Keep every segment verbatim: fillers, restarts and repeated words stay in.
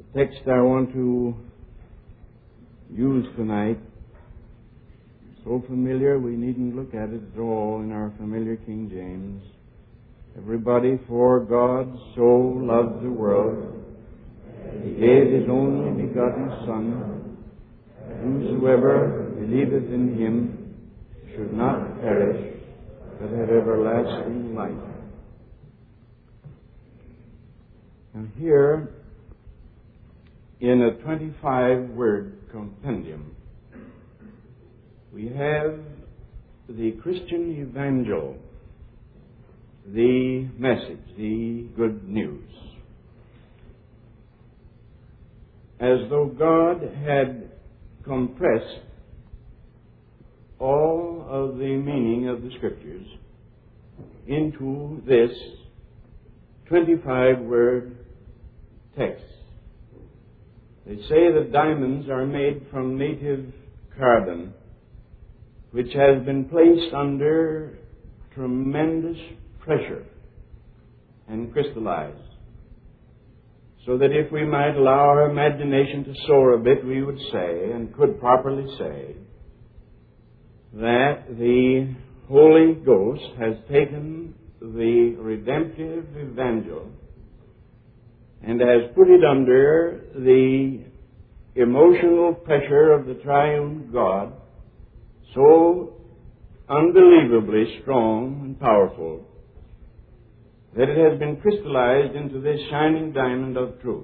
text I want to use tonight is so familiar we needn't look at it at all in our familiar King James. Everybody, for God so loved the world, He gave His only begotten Son, that whosoever believeth in Him should not perish, but have everlasting life. Now here, in a twenty-five word compendium, we have the Christian evangel, the message, the good news. As though God had compressed all of the meaning of the Scriptures into this twenty-five word text. They say that diamonds are made from native carbon, which has been placed under tremendous pressure and crystallized. So that if we might allow our imagination to soar a bit, we would say, and could properly say, that the Holy Ghost has taken the redemptive evangel and has put it under the emotional pressure of the triune God, so unbelievably strong and powerful that it has been crystallized into this shining diamond of truth.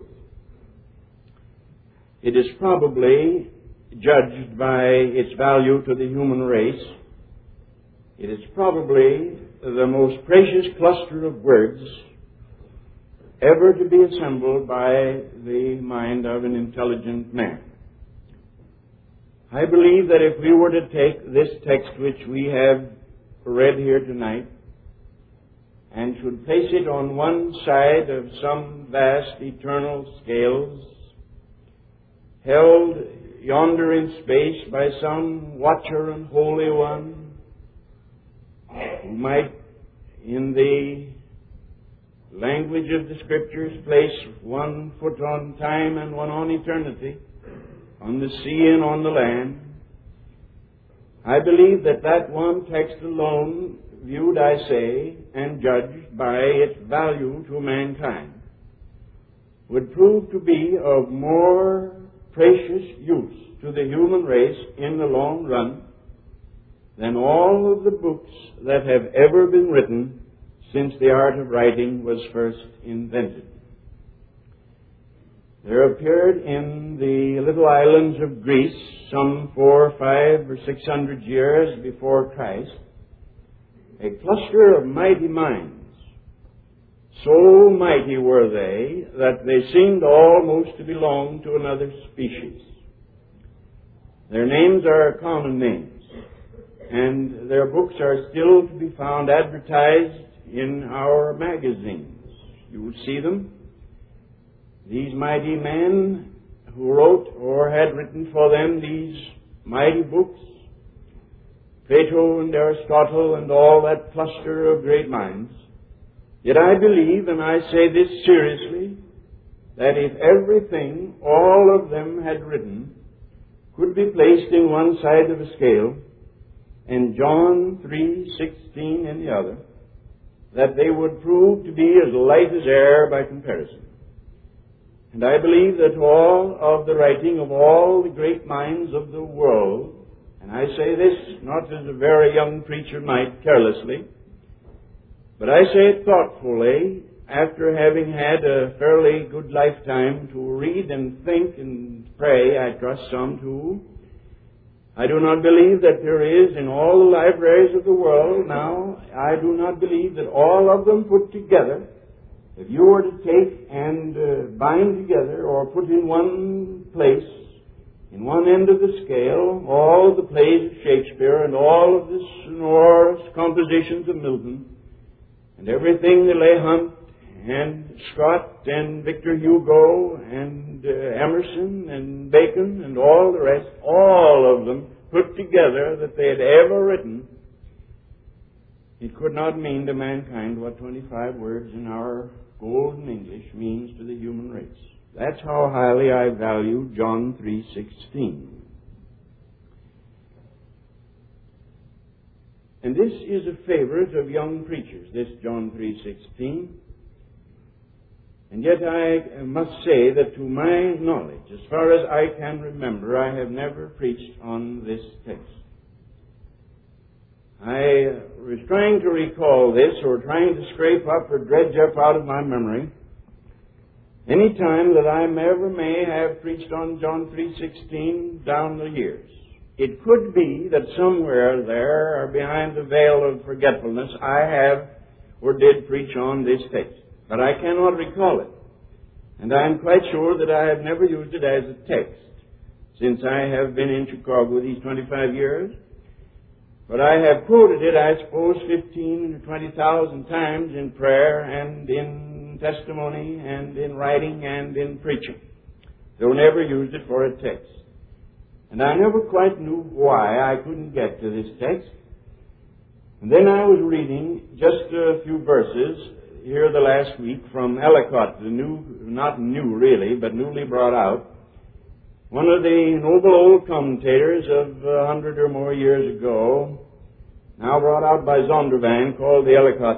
It is probably judged by its value to the human race. It is probably the most precious cluster of words ever to be assembled by the mind of an intelligent man. I believe that if we were to take this text which we have read here tonight and should place it on one side of some vast eternal scales, held yonder in space by some watcher and holy one, who might, in the language of the Scriptures, place one foot on time and one on eternity, on the sea and on the land, I believe that that one text alone, viewed, I say, and judged by its value to mankind, would prove to be of more precious use to the human race in the long run than all of the books that have ever been written since the art of writing was first invented. There appeared in the little islands of Greece some four, five, or six hundred years before Christ a cluster of mighty minds. So mighty were they that they seemed almost to belong to another species. Their names are common names, and their books are still to be found advertised in our magazines. You will see them. These mighty men who wrote or had written for them these mighty books, Plato and Aristotle and all that cluster of great minds. Yet I believe, and I say this seriously, that if everything all of them had written could be placed in one side of a scale and John three sixteen in the other, that they would prove to be as light as air by comparison. And I believe that all of the writing of all the great minds of the world, and I say this not as a very young preacher might carelessly, but I say it thoughtfully after having had a fairly good lifetime to read and think and pray, I trust some too. I do not believe that there is in all the libraries of the world now, I do not believe that all of them put together, if you were to take and uh, bind together or put in one place, in one end of the scale, all the plays of Shakespeare and all of the sonorous compositions of Milton, and everything that Leigh Hunt and Scott and Victor Hugo and uh, Emerson and Bacon and all the rest, all of them put together that they had ever written, it could not mean to mankind what twenty-five words in our golden English means to the human race. That's how highly I value John three sixteen. And this is a favorite of young preachers, this John three sixteen. And yet I must say that to my knowledge, as far as I can remember, I have never preached on this text. I was trying to recall this, or trying to scrape up or dredge up out of my memory any time that I ever may have preached on John three sixteen down the years. It could be that somewhere there, or behind the veil of forgetfulness, I have or did preach on this text. But I cannot recall it. And I am quite sure that I have never used it as a text since I have been in Chicago these twenty-five years. But I have quoted it, I suppose, fifteen or twenty thousand times in prayer and in testimony and in writing and in preaching, though never used it for a text. And I never quite knew why I couldn't get to this text. And then I was reading just a few verses here the last week from Ellicott, the new, not new really, but newly brought out, one of the noble old commentators of a hundred or more years ago, now brought out by Zondervan, called the Ellicott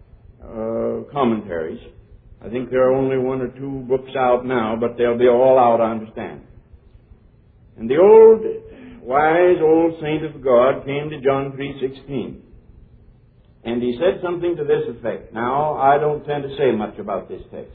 uh, Commentaries. I think there are only one or two books out now, but they'll be all out, I understand. And the old, wise old saint of God came to John three sixteen. And he said something to this effect. Now, I don't tend to say much about this text.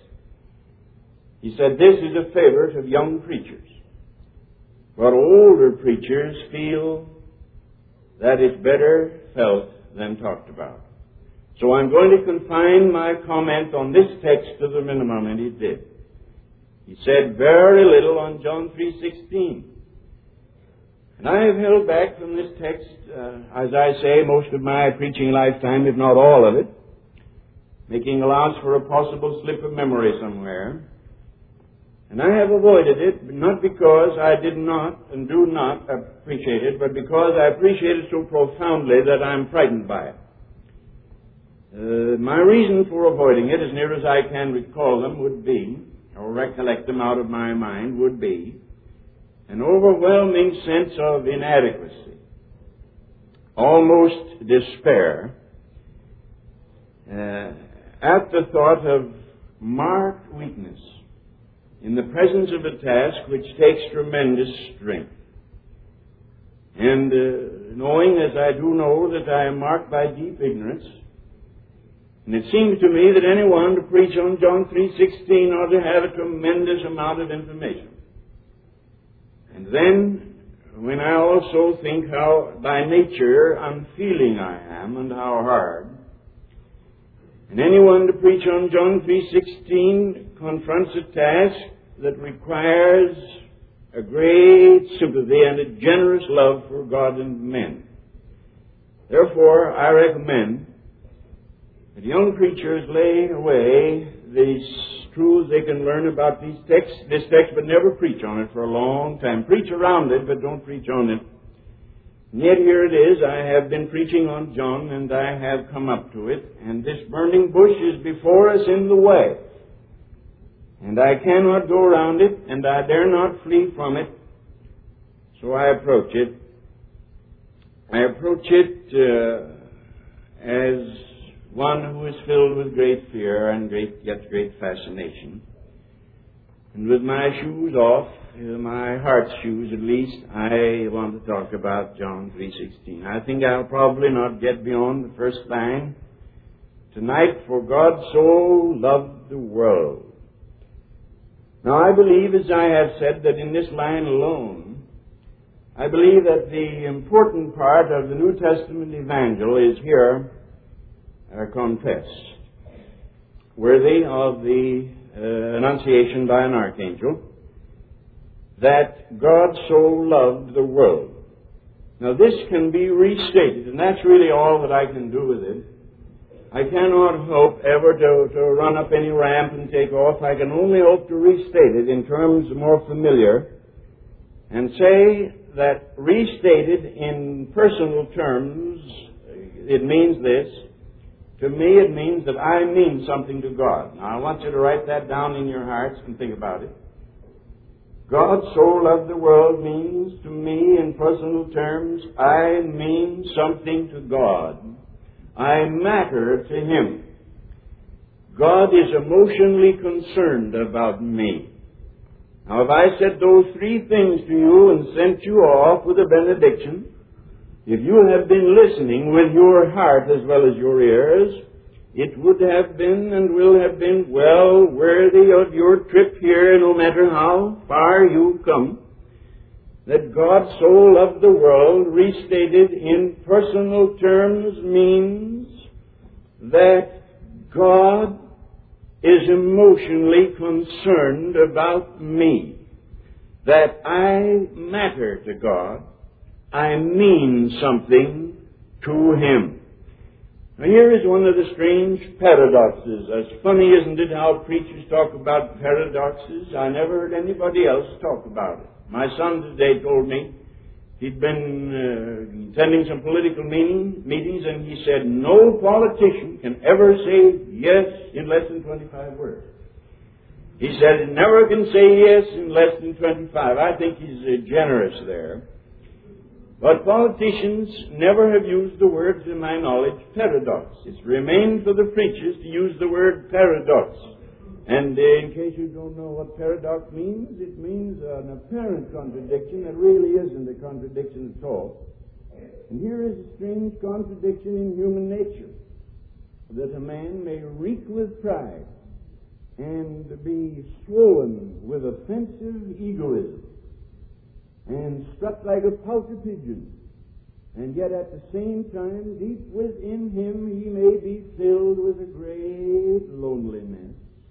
He said, this is a favorite of young preachers. But older preachers feel that it's better felt than talked about. So I'm going to confine my comment on this text to the minimum, and he did. He said very little on John three sixteen. And I have held back from this text, uh, as I say, most of my preaching lifetime, if not all of it, making allowance for a possible slip of memory somewhere. And I have avoided it, not because I did not and do not appreciate it, but because I appreciate it so profoundly that I'm frightened by it. Uh, my reason for avoiding it, as near as I can recall them, would be, or recollect them out of my mind, would be, an overwhelming sense of inadequacy, almost despair, uh, at the thought of marked weakness in the presence of a task which takes tremendous strength. And uh, knowing, as I do know, that I am marked by deep ignorance, and it seems to me that anyone to preach on John three sixteen ought to have a tremendous amount of information. And then, when I also think how by nature unfeeling I am and how hard, and anyone to preach on John three sixteen confronts a task that requires a great sympathy and a generous love for God and men. Therefore, I recommend that young preachers lay away these truths they can learn about these texts, this text, but never preach on it for a long time. Preach around it, but don't preach on it. And yet here it is. I have been preaching on John, and I have come up to it, and this burning bush is before us in the way. And I cannot go around it, and I dare not flee from it. So I approach it. I approach it uh, as one who is filled with great fear and great, yet great fascination. And with my shoes off, uh, my heart's shoes at least, I want to talk about John three sixteen. I think I'll probably not get beyond the first line. Tonight, for God so loved the world. Now I believe, as I have said, that in this line alone, I believe that the important part of the New Testament evangel is here Uh, confessed, worthy of the uh, annunciation by an archangel, that God so loved the world. Now this can be restated, and that's really all that I can do with it. I cannot hope ever to, to run up any ramp and take off. I can only hope to restate it in terms more familiar and say that restated in personal terms, it means this. To me, it means that I mean something to God. Now, I want you to write that down in your hearts and think about it. God so loved the world means to me in personal terms, I mean something to God. I matter to Him. God is emotionally concerned about me. Now, if I said those three things to you and sent you off with a benediction, if you have been listening with your heart as well as your ears, it would have been and will have been well worthy of your trip here, no matter how far you come, that God so loved the world, restated in personal terms, means that God is emotionally concerned about me, that I matter to God, I mean something to Him. Now here is one of the strange paradoxes. As funny, isn't it, how preachers talk about paradoxes? I never heard anybody else talk about it. My son today told me he'd been uh, attending some political meeting, meetings, and he said, no politician can ever say yes in less than twenty-five words. He said he never can say yes in less than twenty-five. I think he's uh, generous there. But politicians never have used the word, to my knowledge, paradox. It's remained for the preachers to use the word paradox. And uh, in case you don't know what paradox means, it means an apparent contradiction that really isn't a contradiction at all. And here is a strange contradiction in human nature, that a man may reek with pride and be swollen with offensive egoism and strut like a pouter pigeon, and yet at the same time, deep within him, he may be filled with a great loneliness,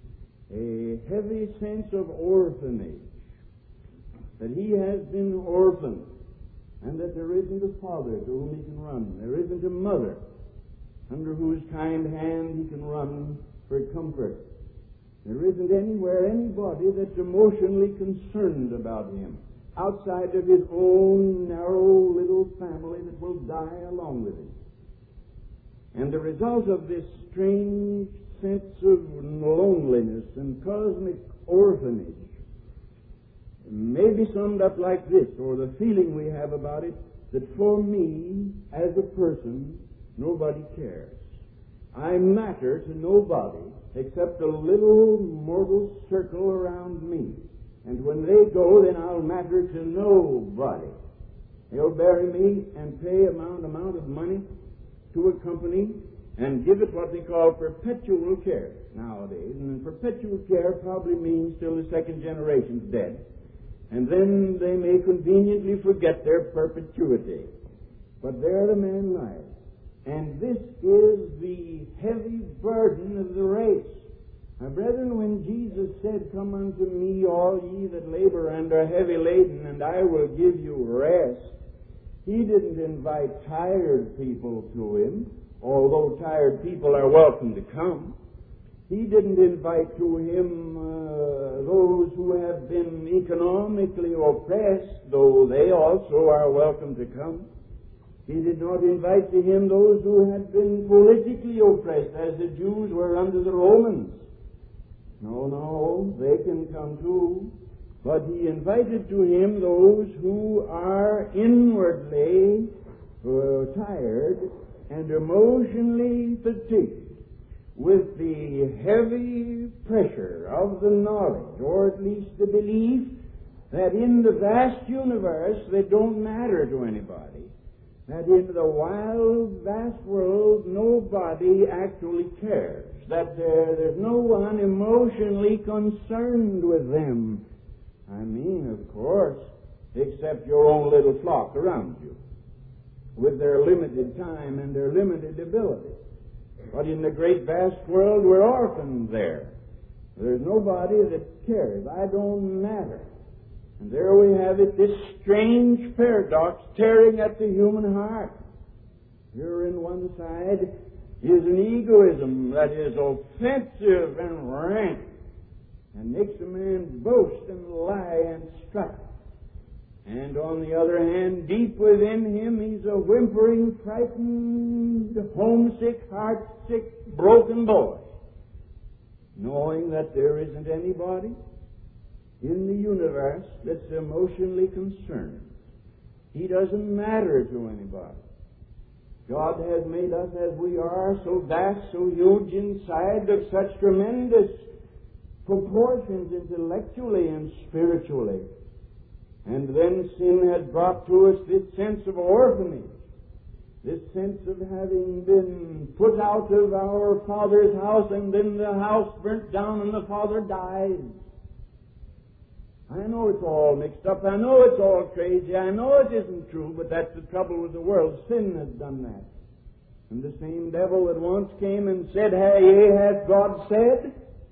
a heavy sense of orphanage, that he has been orphaned, and that there isn't a father to whom he can run, there isn't a mother under whose kind hand he can run for comfort. There isn't anywhere anybody that's emotionally concerned about him, outside of his own narrow little family that will die along with him. And the result of this strange sense of loneliness and cosmic orphanage may be summed up like this, or the feeling we have about it, that for me, as a person, nobody cares. I matter to nobody except a little mortal circle around me. And when they go, then I'll matter to nobody. They'll bury me and pay amount amount of money to a company and give it what they call perpetual care nowadays. And perpetual care probably means till the second generation's dead. And then they may conveniently forget their perpetuity. But there the man lies. And this is the heavy burden of the race. My brethren, when Jesus said, come unto me, all ye that labor and are heavy laden, and I will give you rest, he didn't invite tired people to him, although tired people are welcome to come. He didn't invite to him uh, those who have been economically oppressed, though they also are welcome to come. He did not invite to him those who had been politically oppressed, as the Jews were under the Romans. No, no, they can come too. But he invited to him those who are inwardly uh, tired and emotionally fatigued with the heavy pressure of the knowledge, or at least the belief, that in the vast universe they don't matter to anybody, that in the wild, vast world nobody actually cares, that there, there's no one emotionally concerned with them. I mean, of course, except your own little flock around you, with their limited time and their limited ability. But in the great vast world, we're orphans there. There's nobody that cares. I don't matter. And there we have it, this strange paradox tearing at the human heart. Here in one side is an egoism that is offensive and rank, and makes a man boast and lie and strut. And on the other hand, deep within him, he's a whimpering, frightened, homesick, heart-sick, broken boy, knowing that there isn't anybody in the universe that's emotionally concerned. He doesn't matter to anybody. God has made us as we are, so vast, so huge inside, of such tremendous proportions intellectually and spiritually. And then sin has brought to us this sense of orphanage, this sense of having been put out of our Father's house, and then the house burnt down and the Father died. I know it's all mixed up. I know it's all crazy. I know it isn't true, but that's the trouble with the world. Sin has done that. And the same devil that once came and said, "Hey, hath God said?"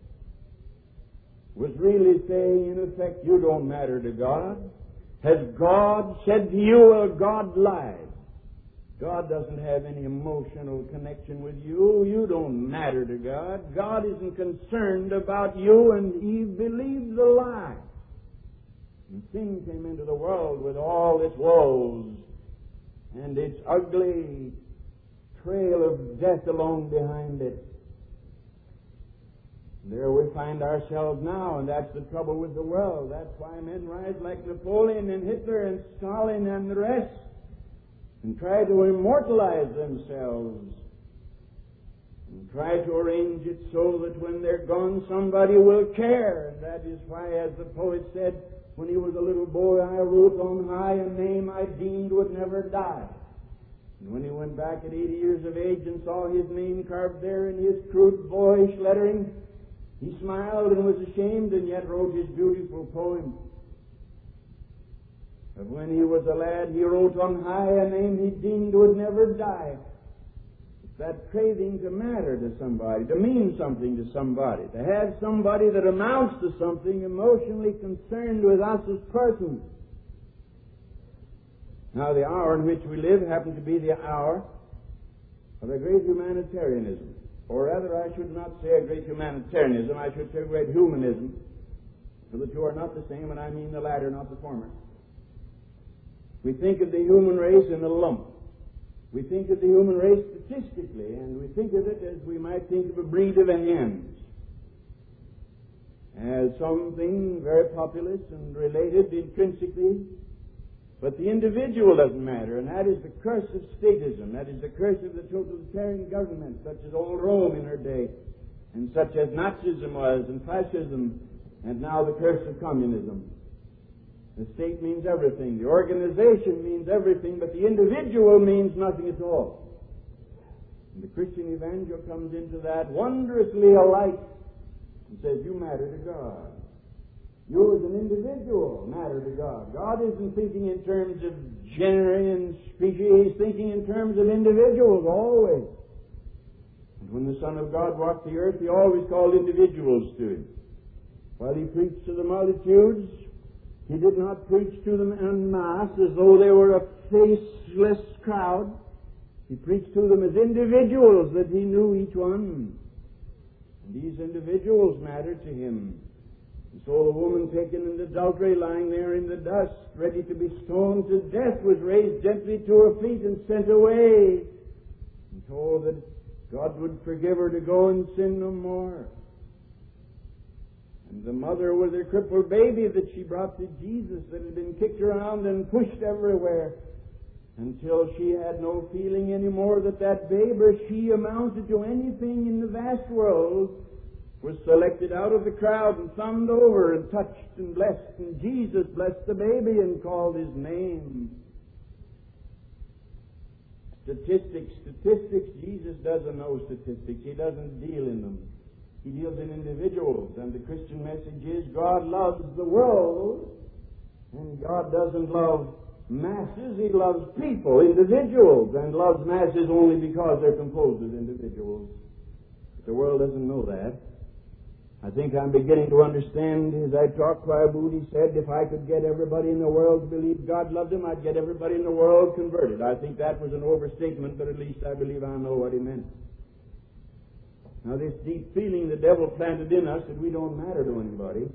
was really saying, in effect, you don't matter to God. Has God said to you? Well, God lied. God doesn't have any emotional connection with you. You don't matter to God. God isn't concerned about you, and Eve believed the lie. And sin came into the world with all its woes and its ugly trail of death along behind it. There we find ourselves now, and that's the trouble with the world. That's why men rise like Napoleon and Hitler and Stalin and the rest and try to immortalize themselves and try to arrange it so that when they're gone somebody will care. And that is why, as the poet said, when he was a little boy, I wrote on high a name I deemed would never die. And when he went back at eighty years of age and saw his name carved there in his crude boyish lettering, he smiled and was ashamed, and yet wrote his beautiful poem. But when he was a lad, he wrote on high a name he deemed would never die. It's that craving to matter to somebody, to mean something to somebody, to have somebody that amounts to something, emotionally concerned with us as persons. Now, the hour in which we live happens to be the hour of a great humanitarianism. Or rather, I should not say a great humanitarianism, I should say a great humanism. For the two are not the same, and I mean the latter, not the former. We think of the human race in a lump. We think of the human race statistically, and we think of it as we might think of a breed of hens, as something very populous and related intrinsically. But the individual doesn't matter, and that is the curse of statism. That is the curse of the totalitarian government, such as old Rome in her day, and such as Nazism was, and fascism, and now the curse of communism. The state means everything. The organization means everything, but the individual means nothing at all. And the Christian evangel comes into that wondrously alike and says, you matter to God. You as an individual matter to God. God isn't thinking in terms of genera and species. He's thinking in terms of individuals always. And when the Son of God walked the earth, He always called individuals to Him. While He preached to the multitudes, He did not preach to them en masse as though they were a faceless crowd. He preached to them as individuals that He knew each one. And these individuals mattered to Him. And so the woman taken in adultery, lying there in the dust, ready to be stoned to death, was raised gently to her feet and sent away, and told that God would forgive her to go and sin no more. And the mother with her crippled baby that she brought to Jesus, that had been kicked around and pushed everywhere, until she had no feeling anymore that that babe or she amounted to anything in the vast world, was selected out of the crowd and thumbed over and touched and blessed, and Jesus blessed the baby and called His name. Statistics, statistics, Jesus doesn't know statistics. He doesn't deal in them. He deals in individuals, and the Christian message is God loves the world, and God doesn't love masses. He loves people, individuals, and loves masses only because they're composed of individuals. But the world doesn't know that. I think I'm beginning to understand, as I talked, why Moody said, if I could get everybody in the world to believe God loved them, I'd get everybody in the world converted. I think that was an overstatement, but at least I believe I know what he meant. Now, this deep feeling the devil planted in us that we don't matter to anybody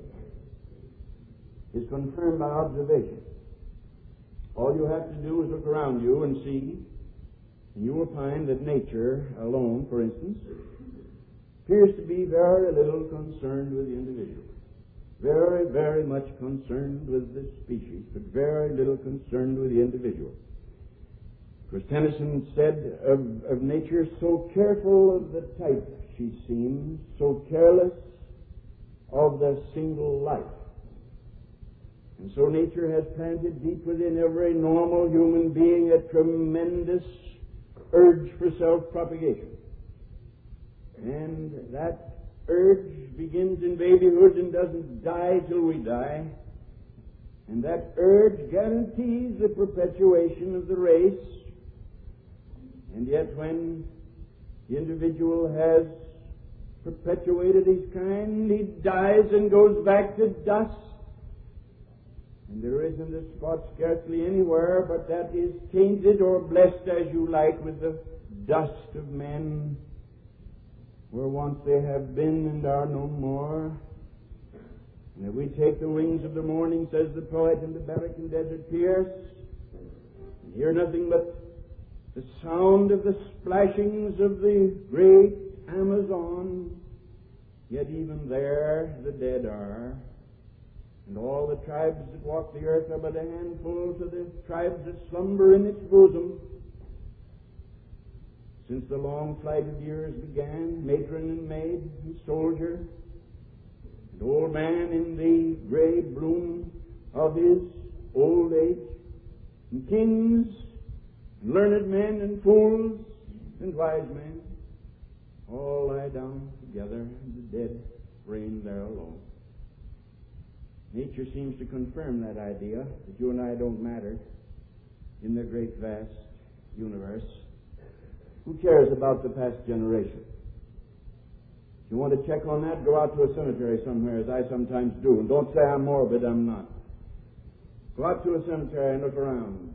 is confirmed by observation. All you have to do is look around you and see, and you will find that nature alone, for instance, appears to be very little concerned with the individual. very, very much concerned with the species, but very little concerned with the individual. Because Tennyson said of, of nature, so careful of the type she seems, so careless of the single life. And so nature has planted deep within every normal human being a tremendous urge for self-propagation. And that urge begins in babyhood and doesn't die till we die. And that urge guarantees the perpetuation of the race. And yet when the individual has perpetuated his kind, he dies and goes back to dust. And there isn't a spot scarcely anywhere but that is tainted or blessed as you like with the dust of men, where once they have been and are no more. And if we take the wings of the morning, says the poet, in the barrack and desert pierce, and hear nothing but the sound of the splashings of the great Amazon, yet even there the dead are. And all the tribes that walk the earth are but a handful to the tribes that slumber in its bosom. Since the long flight of years began, matron and maid and soldier, and old man in the gray bloom of his old age, and kings, and learned men, and fools, and wise men, all lie down together, and the dead reign there alone. Nature seems to confirm that idea, that you and I don't matter in the great vast universe. Who cares about the past generation? If you want to check on that, go out to a cemetery somewhere, as I sometimes do. And don't say I'm morbid, I'm not. Go out to a cemetery and look around.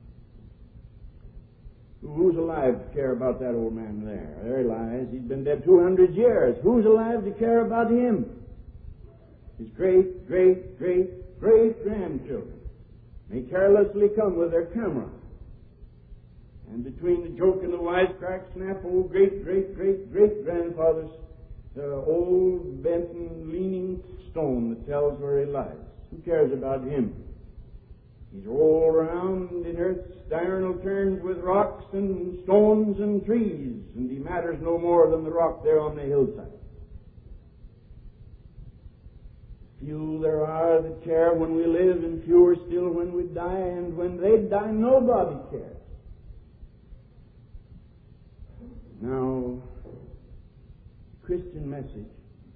Who's alive to care about that old man there? There he lies. He's been dead two hundred years. Who's alive to care about him? His great, great, great, great grandchildren may carelessly come with their camera. And between the joke and the wisecrack, snap old great, great, great, great grandfather's the old bent and leaning stone that tells where he lies. Who cares about him? He's rolled around in earth's diurnal turns with rocks and stones and trees, and he matters no more than the rock there on the hillside. Few there are that care when we live, and fewer still when we die, and when they die, nobody cares. Now, the Christian message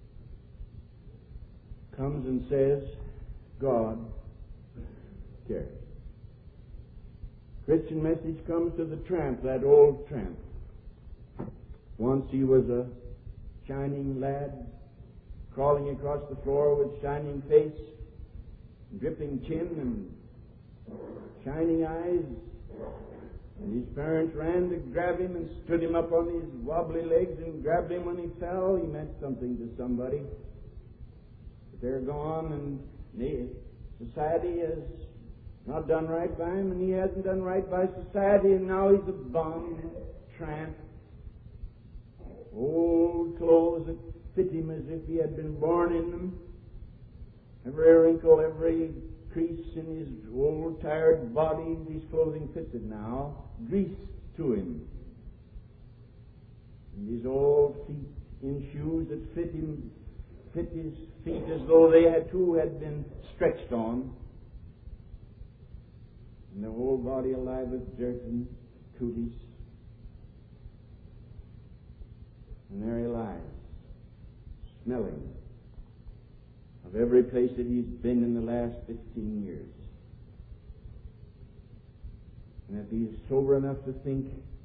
comes and says, God cares. Christian message comes to the tramp, that old tramp. Once he was a shining lad, crawling across the floor with shining face, dripping chin, and shining eyes. And his parents ran to grab him and stood him up on his wobbly legs and grabbed him when he fell. He meant something to somebody. But they're gone, and society has not done right by him, and he hasn't done right by society, and now he's a bum, tramp. Old clothes that fit him as if he had been born in them. Every wrinkle, every crease in his old, tired body, his clothing fitted now, greased to him. And his old feet in shoes that fit him, fit his feet as though they had too had been stretched on. And the whole body alive with dirt and cooties. And there he lies, smelling of every place that he's been in the last fifteen years. And if he's sober enough to think,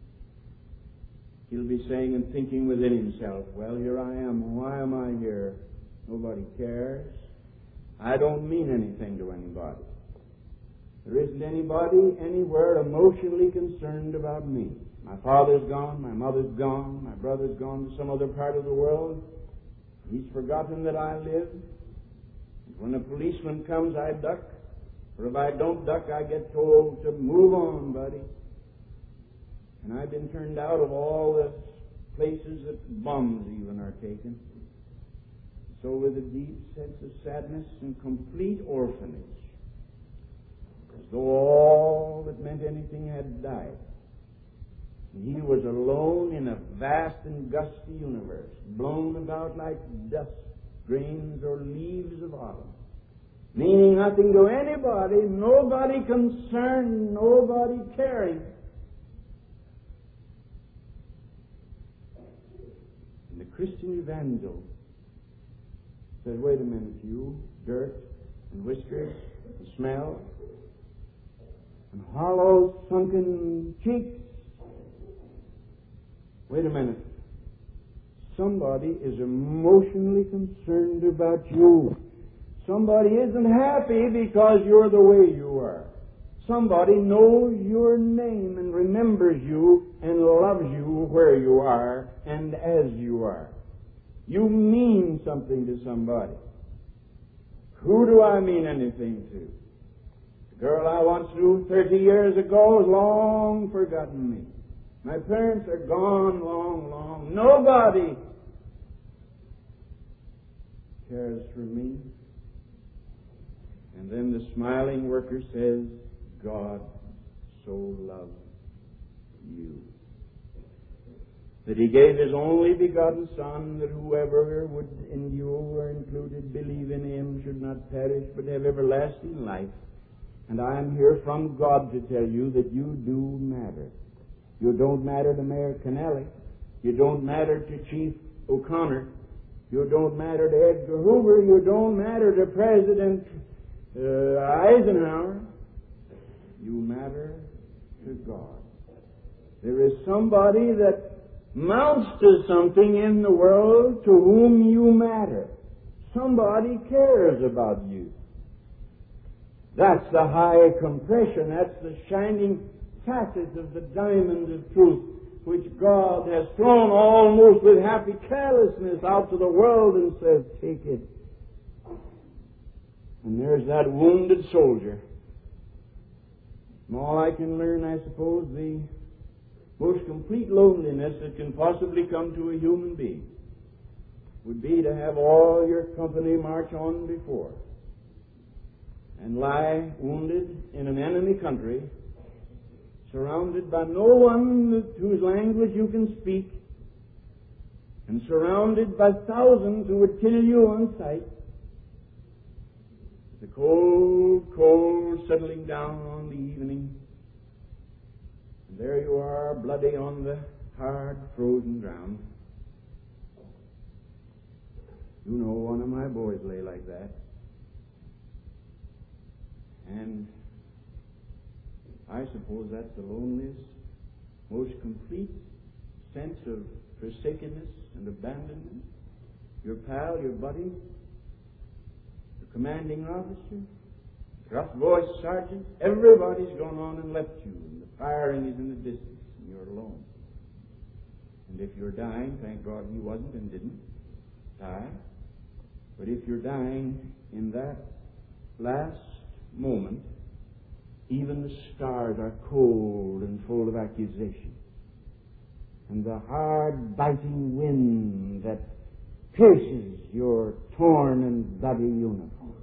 he'll be saying and thinking within himself, well, here I am. Why am I here? Nobody cares. I don't mean anything to anybody. There isn't anybody anywhere emotionally concerned about me. My father's gone, my mother's gone, my brother's gone to some other part of the world. He's forgotten that I live. When a policeman comes, I duck. Or if I don't duck, I get told to move on, buddy. And I've been turned out of all the places that bums even are taken. so with a deep sense of sadness and complete orphanage, as though all that meant anything had died. And he was alone in a vast and gusty universe, blown about like dust, grains, or leaves of autumn, meaning nothing to anybody, nobody concerned, nobody caring. And the Christian evangel says, wait a minute, you, dirt and whiskers and smell and hollow, sunken cheeks. Wait a minute. Somebody is emotionally concerned about you. Somebody isn't happy because you're the way you are. Somebody knows your name and remembers you and loves you where you are and as you are. You mean something to somebody. Who do I mean anything to? The girl I once knew thirty years ago has long forgotten me. My parents are gone long, long. Nobody cares for me. And then the smiling worker says, God so loved you, that He gave His only begotten Son, that whoever would in you or included believe in Him should not perish but have everlasting life. And I am here from God to tell you that you do matter. You don't matter to Mayor Kennelly. You don't matter to Chief O'Connor. You don't matter to Edgar Hoover. You don't matter to President uh, Eisenhower. You matter to God. There is somebody that mounts to something in the world to whom you matter. Somebody cares about you. That's the high compression. That's the shining facet of the diamond of truth, which God has thrown almost with happy carelessness out to the world and says, take it. And there's that wounded soldier. From all I can learn, I suppose, the most complete loneliness that can possibly come to a human being would be to have all your company march on before and lie wounded in an enemy country, surrounded by no one whose language you can speak, and surrounded by thousands who would kill you on sight. The cold, cold settling down on the evening, and there you are, bloody on the hard, frozen ground. You know, one of my boys lay like that. And I suppose that's the loneliest, most complete sense of forsakenness and abandonment. Your pal, your buddy, your commanding officer, rough-voiced sergeant, everybody's gone on and left you, and the firing is in the distance, and you're alone. And if you're dying, thank God he wasn't and didn't die, but if you're dying in that last moment, even the stars are cold and full of accusation. And the hard, biting wind that pierces your torn and bloody uniform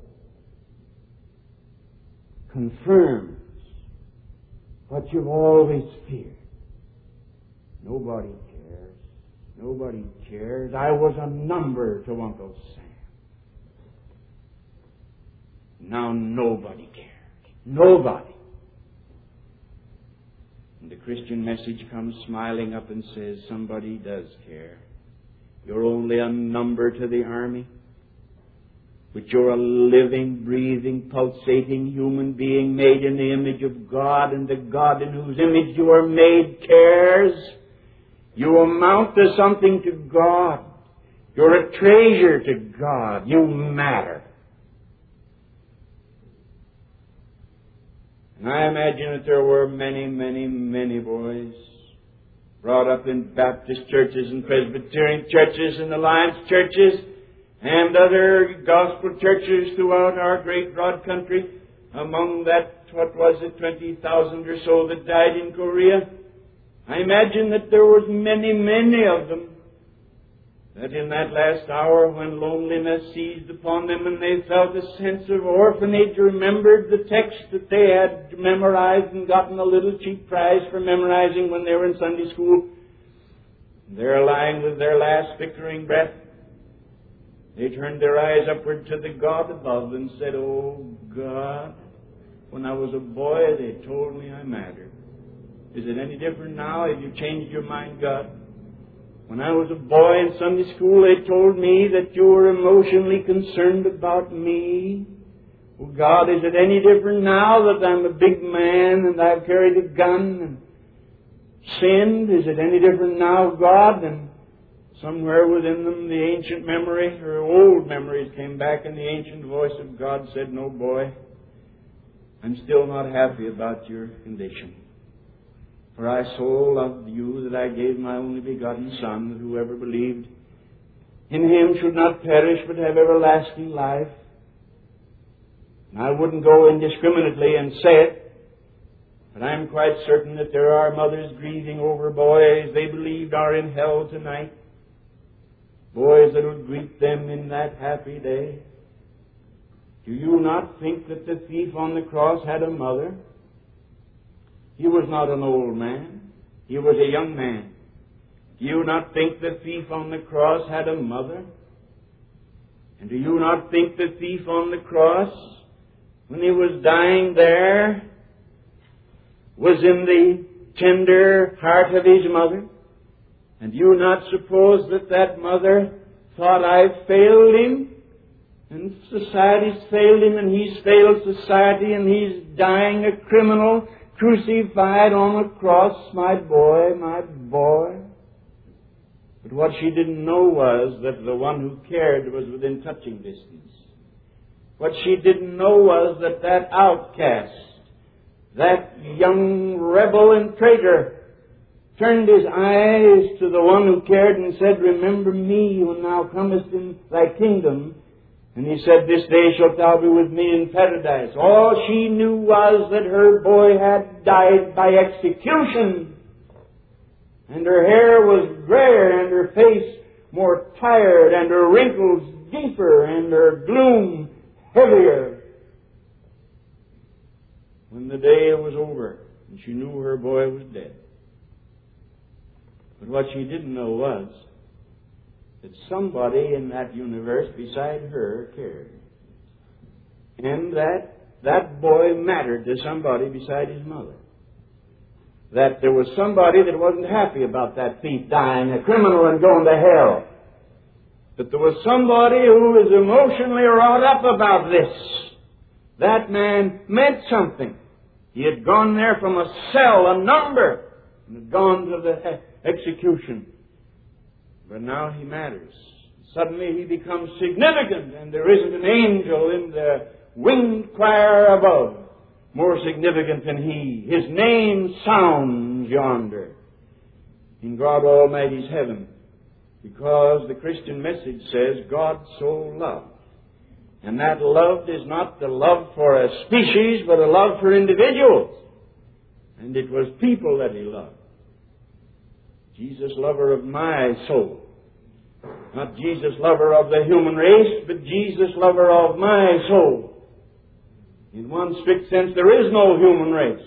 confirms what you've always feared. Nobody cares. Nobody cares. I was a number to Uncle Sam. Now nobody cares. Nobody. And the Christian message comes smiling up and says, somebody does care. You're only a number to the army, but you're a living, breathing, pulsating human being made in the image of God, and the God in whose image you are made cares. You amount to something to God. You're a treasure to God. You matter. And I imagine that there were many, many, many boys brought up in Baptist churches and Presbyterian churches and Alliance churches and other gospel churches throughout our great broad country. Among that, what was it, twenty thousand or so that died in Korea? I imagine that there was many, many of them that in that last hour when loneliness seized upon them and they felt a sense of orphanage, remembered the text that they had memorized and gotten a little cheap prize for memorizing when they were in Sunday school. There lying with their last flickering breath, they turned their eyes upward to the God above and said, "Oh God, when I was a boy they told me I mattered. Is it any different now? Have you changed your mind, God? When I was a boy in Sunday school, they told me that you were emotionally concerned about me. Oh God, is it any different now that I'm a big man and I've carried a gun and sinned? Is it any different now, God?" And somewhere within them the ancient memory, or old memories, came back, and the ancient voice of God said, "No, boy, I'm still not happy about your condition. For I so loved you that I gave my only begotten Son, that whoever believed in Him should not perish but have everlasting life." And I wouldn't go indiscriminately and say it, but I'm quite certain that there are mothers grieving over boys they believed are in hell tonight. Boys that will greet them in that happy day. Do you not think that the thief on the cross had a mother? He was not an old man. He was a young man. Do you not think the thief on the cross had a mother? And do you not think the thief on the cross, when he was dying there, was in the tender heart of his mother? And do you not suppose that that mother thought, "I've failed him, and society's failed him, and he's failed society, and he's dying a criminal, crucified on a cross, my boy, my boy"? But what she didn't know was that the one who cared was within touching distance. What she didn't know was that that outcast, that young rebel and traitor, turned his eyes to the one who cared and said, "Remember me when thou comest in thy kingdom." And he said, "This day shalt thou be with me in paradise." All she knew was that her boy had died by execution. And her hair was grayer, and her face more tired, and her wrinkles deeper, and her gloom heavier. When the day was over, and she knew her boy was dead. But what she didn't know was that somebody in that universe beside her cared. And that that boy mattered to somebody beside his mother. That there was somebody that wasn't happy about that thief dying, a criminal, and going to hell. That there was somebody who was emotionally wrought up about this. That man meant something. He had gone there from a cell, a number, and had gone to the execution. But now he matters. Suddenly he becomes significant, and there isn't an angel in the winged choir above more significant than he. His name sounds yonder in God Almighty's heaven, because the Christian message says God so loved. And that love is not the love for a species, but a love for individuals. And it was people that he loved. Jesus, lover of my soul. Not Jesus, lover of the human race, but Jesus, lover of my soul. In one strict sense, there is no human race.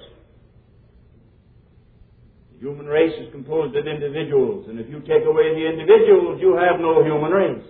The human race is composed of individuals, and if you take away the individuals, you have no human race.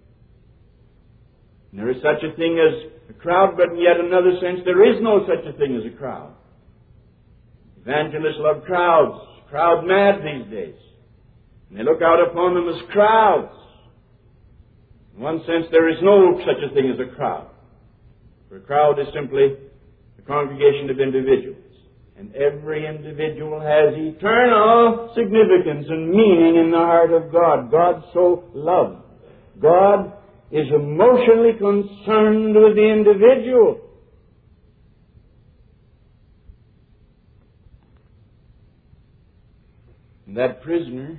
And there is such a thing as a crowd, but in yet another sense, there is no such a thing as a crowd. Evangelists love crowds, crowd mad these days. And they look out upon them as crowds. In one sense, there is no such a thing as a crowd. For a crowd is simply a congregation of individuals. And every individual has eternal significance and meaning in the heart of God. God so loved. God is emotionally concerned with the individual. And that prisoner,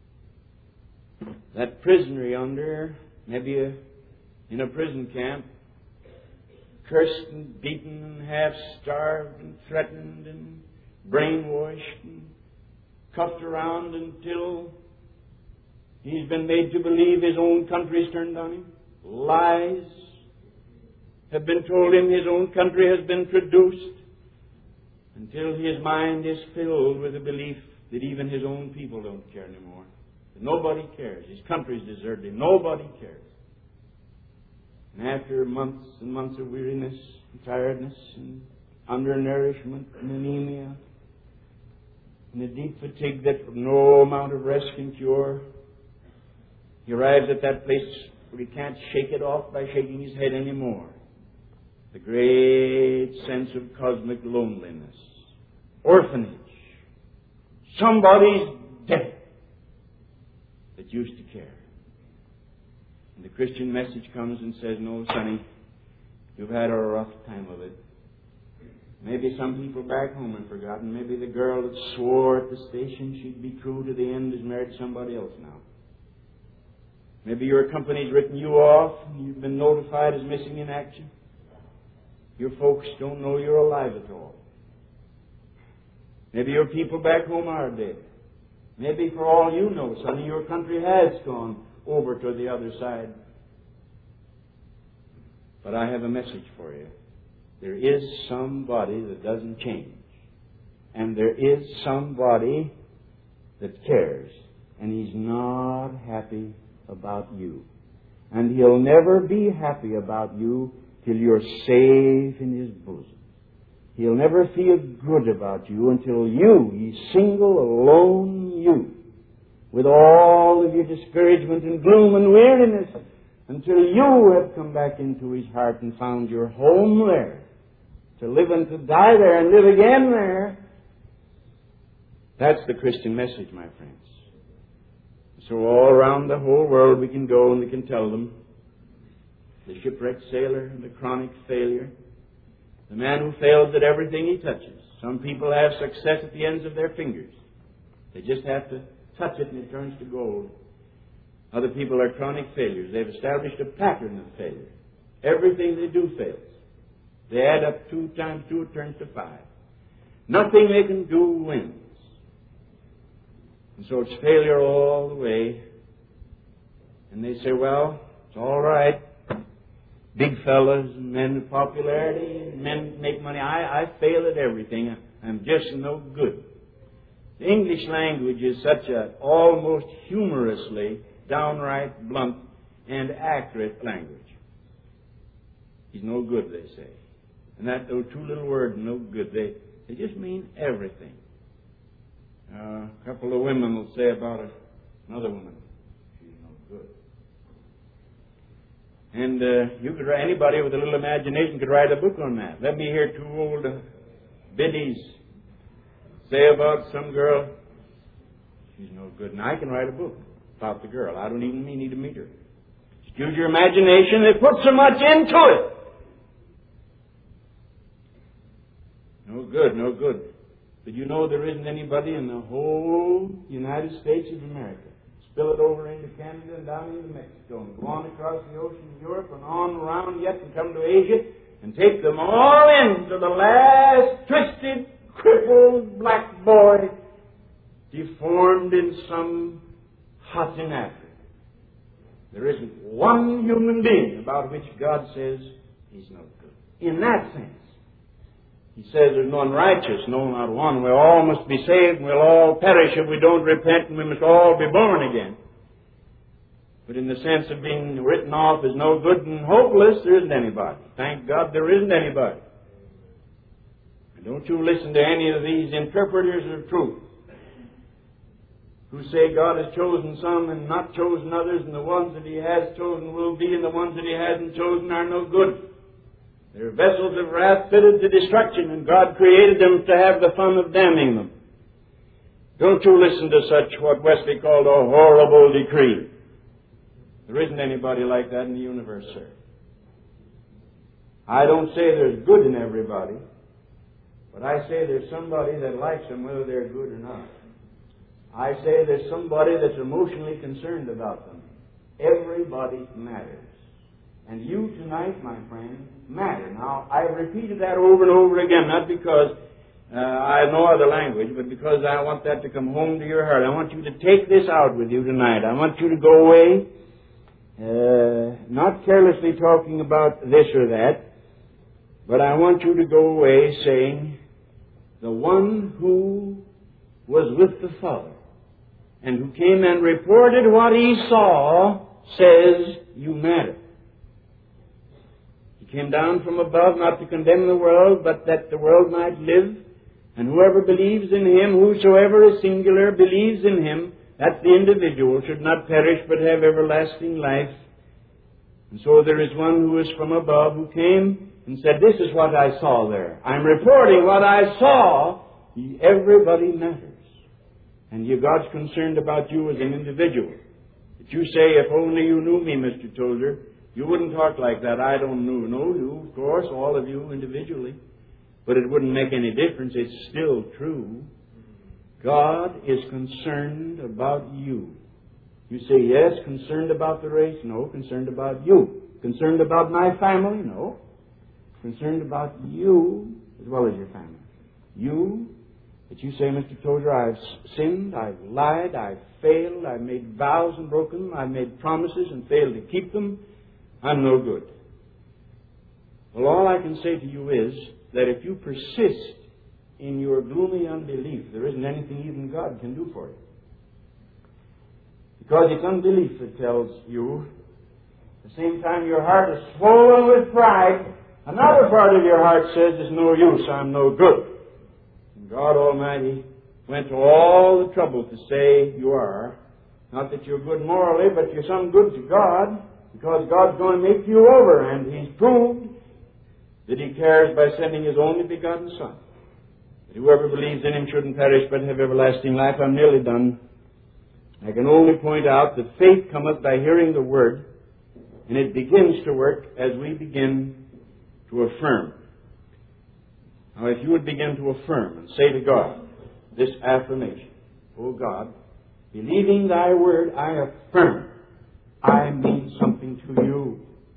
that prisoner yonder, maybe a, in a prison camp, cursed and beaten and half-starved and threatened and brainwashed and cuffed around until He's been made to believe his own country's turned on him. Lies have been told him. His own country has been traduced until his mind is filled with the belief that even his own people don't care anymore. That nobody cares. His country's deserted him. Nobody cares. And after months and months of weariness and tiredness and undernourishment and anemia and a deep fatigue that no amount of rest can cure, he arrives at that place where he can't shake it off by shaking his head anymore. The great sense of cosmic loneliness. Orphanage. Somebody's dead that used to care. And the Christian message comes and says, no, sonny, you've had a rough time of it. Maybe some people back home have forgotten. Maybe the girl that swore at the station she'd be true to the end is married to somebody else now. Maybe your company's written you off and you've been notified as missing in action. Your folks don't know you're alive at all. Maybe your people back home are dead. Maybe for all you know, sonny, your country has gone over to the other side. But I have a message for you. There is somebody that doesn't change. And there is somebody that cares. And he's not happy about you. And he'll never be happy about you till you're safe in his bosom. He'll never feel good about you until you, ye single, alone you, with all of your discouragement and gloom and weariness, until you have come back into his heart and found your home there, to live and to die there and live again there. That's the Christian message, my friends. So all around the whole world we can go and we can tell them, the shipwrecked sailor, the chronic failure, the man who fails at everything he touches. Some people have success at the ends of their fingers. They just have to touch it and it turns to gold. Other people are chronic failures. They've established a pattern of failure. Everything they do fails. They add up two times two, it turns to five. Nothing they can do wins. And so it's failure all the way. And they say, well, it's all right. Big fellas and men of popularity and men make money. I, I fail at everything. I'm just no good. The English language is such a almost humorously downright blunt and accurate language. He's no good, they say. And that those two little words, no good, they, they just mean everything. Uh, a couple of women will say about a, another woman, she's no good. And uh, you could write, anybody with a little imagination could write a book on that. Let me hear two old uh, biddies say about some girl, she's no good. And I can write a book about the girl. I don't even need to meet her. Just use your imagination. They put so much into it. No good, no good. But you know there isn't anybody in the whole United States of America. Spill it over into Canada and down into Mexico and go on across the ocean to Europe and on around yet and come to Asia and take them all in to the last twisted, crippled black boy deformed in some hut in Africa. There isn't one human being about which God says he's no good. In that sense. He says there's none righteous, no, not one. We all must be saved, and we'll all perish if we don't repent, and we must all be born again. But in the sense of being written off as no good and hopeless, there isn't anybody. Thank God there isn't anybody. And don't you listen to any of these interpreters of truth who say God has chosen some and not chosen others, and the ones that he has chosen will be, and the ones that he hasn't chosen are no good. They're vessels of wrath fitted to destruction, and God created them to have the fun of damning them. Don't you listen to such what Wesley called a horrible decree. There isn't anybody like that in the universe, sir. I don't say there's good in everybody, but I say there's somebody that likes them whether they're good or not. I say there's somebody that's emotionally concerned about them. Everybody matters. And you tonight, my friend, matter. Now, I've repeated that over and over again, not because Uh, I have no other language, but because I want that to come home to your heart, I want you to take this out with you tonight. I want you to go away, uh, not carelessly talking about this or that, but I want you to go away saying, the one who was with the Father and who came and reported what he saw says you matter. He came down from above not to condemn the world, but that the world might live. And whoever believes in him, whosoever is singular, believes in him, that's the individual, should not perish but have everlasting life. And so there is one who is from above who came and said, this is what I saw there. I'm reporting what I saw. Everybody matters. And you, God's concerned about you as an individual. That you say, if only you knew me, Mister Tozer, you wouldn't talk like that. I don't know, know you, of course, all of you individually. But it wouldn't make any difference. It's still true. God is concerned about you. You say, yes, concerned about the race? No, concerned about you. Concerned about my family? No. Concerned about you as well as your family. You, that you say, Mister Tozer, I've sinned, I've lied, I've failed, I've made vows and broken them, I've made promises and failed to keep them. I'm no good. Well, all I can say to you is that if you persist in your gloomy unbelief, there isn't anything even God can do for you. Because it's unbelief that tells you, at the same time your heart is swollen with pride, another part of your heart says, it's no use, I'm no good. And God Almighty went to all the trouble to say you are. Not that you're good morally, but you're some good to God, because God's going to make you over, and He's proved that He cares by sending His only begotten Son. That whoever believes in Him shouldn't perish but have everlasting life. I'm nearly done. I can only point out that faith cometh by hearing the Word, and it begins to work as we begin to affirm. Now, if you would begin to affirm and say to God this affirmation, O God, believing Thy Word, I affirm I mean something to you.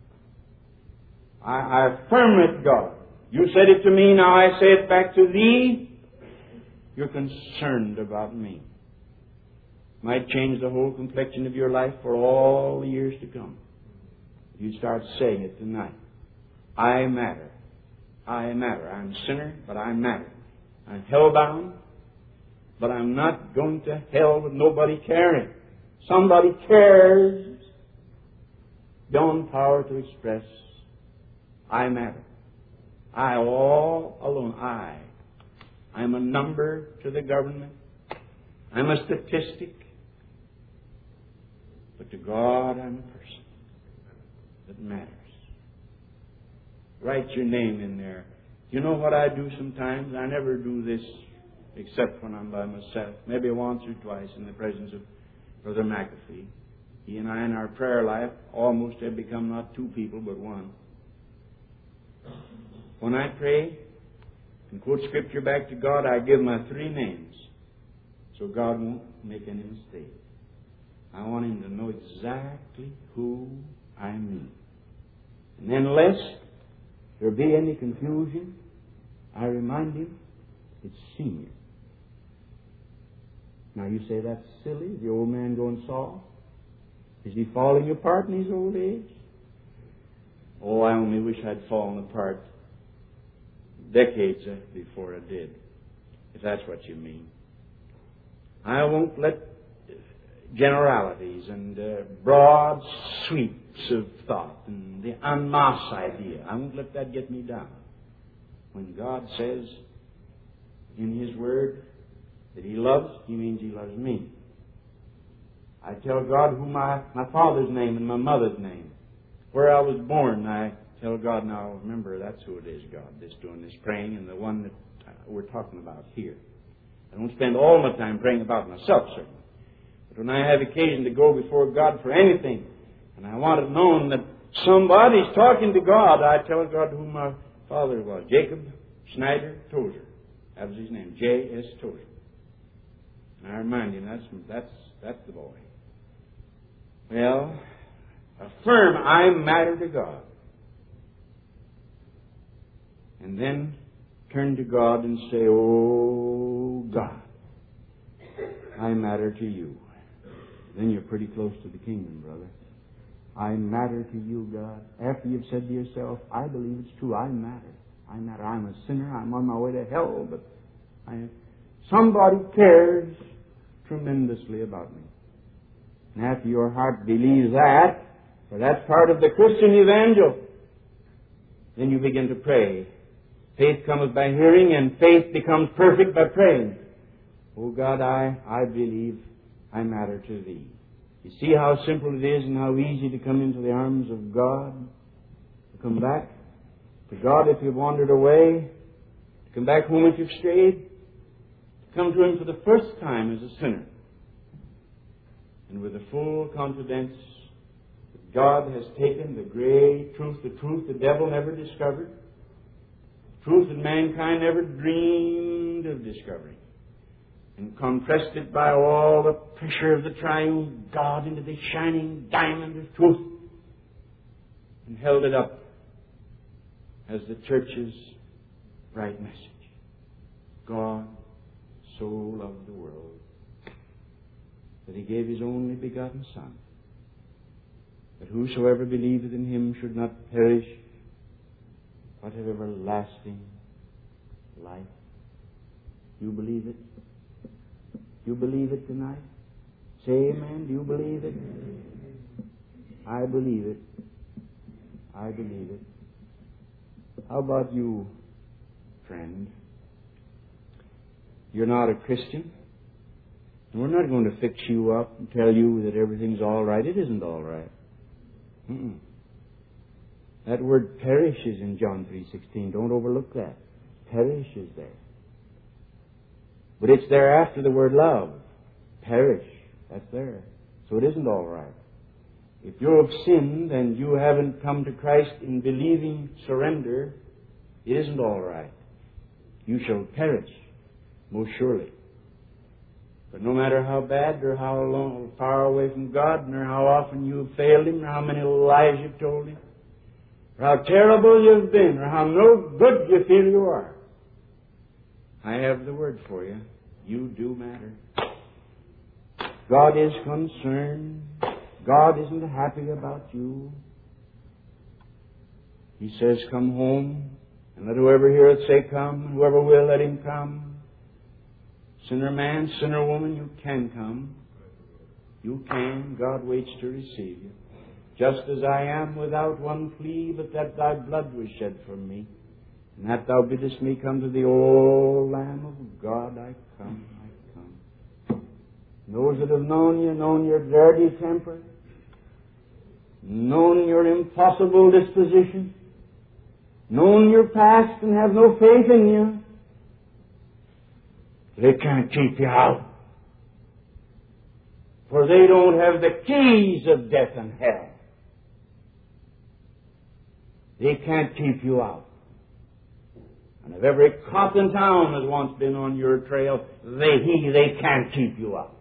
I, I affirm it, God. You said it to me, now I say it back to Thee. You're concerned about me. Might change the whole complexion of your life for all the years to come. You start saying it tonight. I matter. I matter. I'm a sinner, but I matter. I'm hell-bound, but I'm not going to hell with nobody caring. Somebody cares. Beyond power to express. I matter. I all alone. I. I'm a number to the government. I'm a statistic. But to God, I'm a person that matters. Write your name in there. You know what I do sometimes? I never do this except when I'm by myself. Maybe once or twice in the presence of Brother McAfee. He and I in our prayer life almost have become not two people but one. When I pray and quote Scripture back to God, I give my three names so God won't make any mistake. I want Him to know exactly who I mean. And then lest there be any confusion, I remind Him it's senior. Now you say that's silly. Is the old man going soft? Is he falling apart in his old age? Oh, I only wish I'd fallen apart decades before I did, if that's what you mean. I won't let generalities and uh, broad sweeps of thought and the en masse idea, I won't let that get me down. When God says in His Word that He loves, He means He loves me. I tell God who my, my father's name and my mother's name, where I was born. I tell God, now remember, that's who it is, God, that's doing this praying, and the one that we're talking about here. I don't spend all my time praying about myself, certainly. But when I have occasion to go before God for anything, and I want it known that somebody's talking to God, I tell God who my father was. Jacob Schneider Tozer. That was his name, J S Tozer. And I remind him, that's, that's, that's the boy. Well, affirm I matter to God. And then turn to God and say, "Oh, God, I matter to you." Then you're pretty close to the kingdom, brother. I matter to you, God. After you've said to yourself, "I believe it's true, I matter. I matter. I'm a sinner. I'm on my way to hell, but I, somebody cares tremendously about me." And after your heart believes that, for that's part of the Christian evangel, then you begin to pray. Faith cometh by hearing, and faith becomes perfect by praying. "Oh God, I, I believe I matter to Thee." You see how simple it is and how easy to come into the arms of God, to come back to God if you've wandered away, to come back home if you've strayed, to come to Him for the first time as a sinner, and with the full confidence that God has taken the great truth, the truth the devil never discovered, the truth that mankind never dreamed of discovering, and compressed it by all the pressure of the triune God into this shining diamond of truth, and held it up as the church's bright message. God so loved the world that He gave His only begotten Son, that whosoever believeth in Him should not perish, but have everlasting life. You believe it? You believe it tonight? Say amen. Do you believe it? I believe it. I believe it. How about you, friend? You're not a Christian. And we're not going to fix you up and tell you that everything's all right. It isn't all right. Mm-mm. That word perish is in John three sixteen. Don't overlook that. Perish is there. But it's there after the word love. Perish. That's there. So it isn't all right. If you have sinned and you haven't come to Christ in believing surrender, it isn't all right. You shall perish, most surely. But no matter how bad or how long, far away from God, nor how often you have failed Him, or how many lies you've told Him, or how terrible you've been, or how no good you feel you are, I have the word for you. You do matter. God is concerned. God isn't happy about you. He says, "Come home, and let whoever heareth say, Come, and whoever will, let him come." Sinner man, sinner woman, you can come. You can. God waits to receive you. "Just as I am, without one plea, but that Thy blood was shed for me, and that Thou biddest me come to Thee, O Lamb of God, I come, I come." Those that have known you, known your dirty temper, known your impossible disposition, known your past and have no faith in you, they can't keep you out. For they don't have the keys of death and hell. They can't keep you out. And if every cop in town has once been on your trail, they, he, they can't keep you out.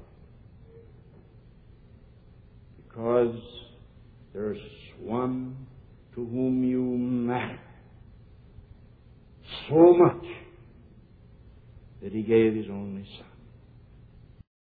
Because there's one to whom you matter so much that He gave His only Son.